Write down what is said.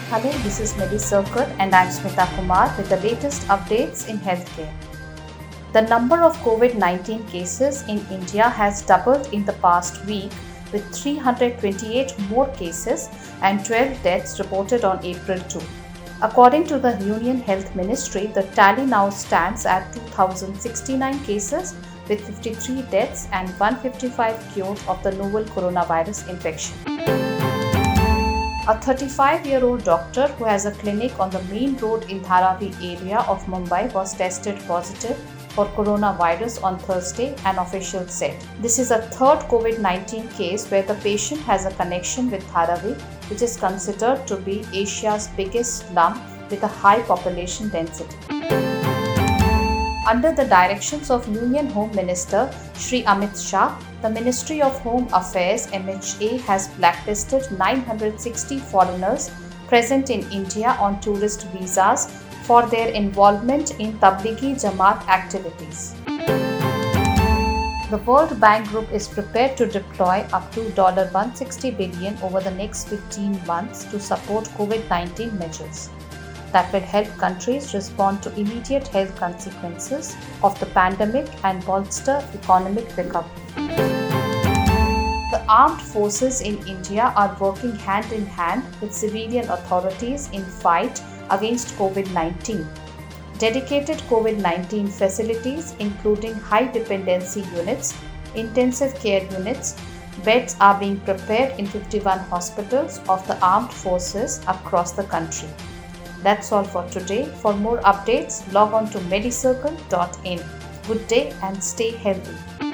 Hello, this is MediCircle and I'm Smita Kumar with the latest updates in healthcare. The number of COVID-19 cases in India has doubled in the past week, with 328 more cases and 12 deaths reported on April 2. According to the Union Health Ministry, the tally now stands at 2,069 cases with 53 deaths and 155 cured of the novel coronavirus infection. A 35-year-old doctor who has a clinic on the main road in Dharavi area of Mumbai was tested positive for coronavirus on Thursday, an official said. This is a third COVID-19 case where the patient has a connection with Dharavi, which is considered to be Asia's biggest slum with a high population density. Under the directions of Union Home Minister Shri Amit Shah, the Ministry of Home Affairs (MHA) has blacklisted 960 foreigners present in India on tourist visas for their involvement in Tablighi Jamaat activities. The World Bank Group is prepared to deploy up to $160 billion over the next 15 months to support COVID-19 measures that will help countries respond to immediate health consequences of the pandemic and bolster economic recovery. The armed forces in India are working hand in hand with civilian authorities in fight against COVID-19. Dedicated COVID-19 facilities, including high dependency units, intensive care units, beds are being prepared in 51 hospitals of the armed forces across the country. That's all for today. For more updates, log on to medicircle.in. Good day and stay healthy.